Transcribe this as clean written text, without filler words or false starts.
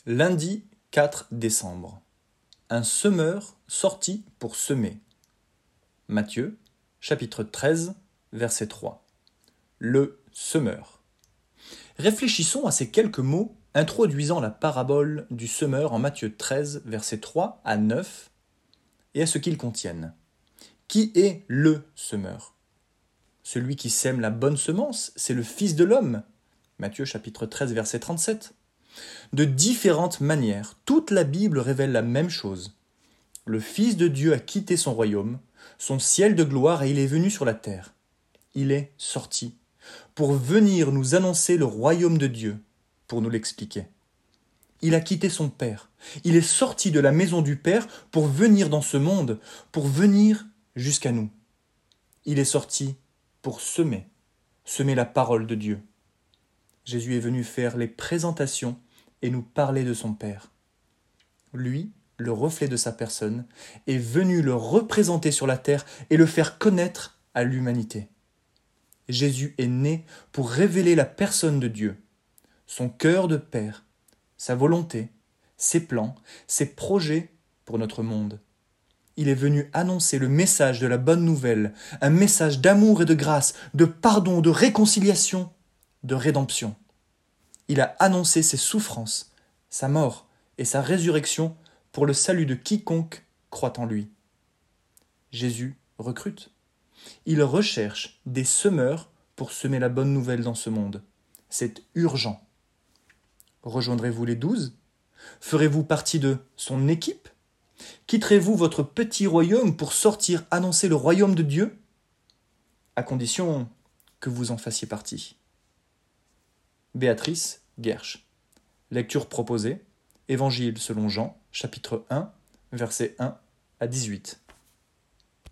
Lundi 4 décembre. Un semeur sortit pour semer. Matthieu, chapitre 13, verset 3. Le semeur. Réfléchissons à ces quelques mots introduisant la parabole du semeur en Matthieu 13, versets 3 à 9, et à ce qu'ils contiennent. Qui est le semeur? Celui qui sème la bonne semence, c'est le Fils de l'homme. Matthieu chapitre 13, verset 37. De différentes manières, toute la Bible révèle la même chose. Le Fils de Dieu a quitté son royaume, son ciel de gloire, et il est venu sur la terre. Il est sorti pour venir nous annoncer le royaume de Dieu, pour nous l'expliquer. Il a quitté son Père. Il est sorti de la maison du Père pour venir dans ce monde, pour venir jusqu'à nous. Il est sorti pour semer la parole de Dieu. Jésus est venu faire les présentations et nous parler de son Père. Lui, le reflet de sa personne, est venu le représenter sur la terre et le faire connaître à l'humanité. Jésus est né pour révéler la personne de Dieu, son cœur de Père, sa volonté, ses plans, ses projets pour notre monde. Il est venu annoncer le message de la bonne nouvelle, un message d'amour et de grâce, de pardon, de réconciliation, de rédemption. Il a annoncé ses souffrances, sa mort et sa résurrection pour le salut de quiconque croit en lui. Jésus recrute. Il recherche des semeurs pour semer la bonne nouvelle dans ce monde. C'est urgent. Rejoindrez-vous les 12 ? Ferez-vous partie de son équipe ? Quitterez-vous votre petit royaume pour sortir annoncer le royaume de Dieu ? À condition que vous en fassiez partie. Béatrice Guerche. Lecture proposée. Évangile selon Jean, chapitre 1, versets 1 à 18.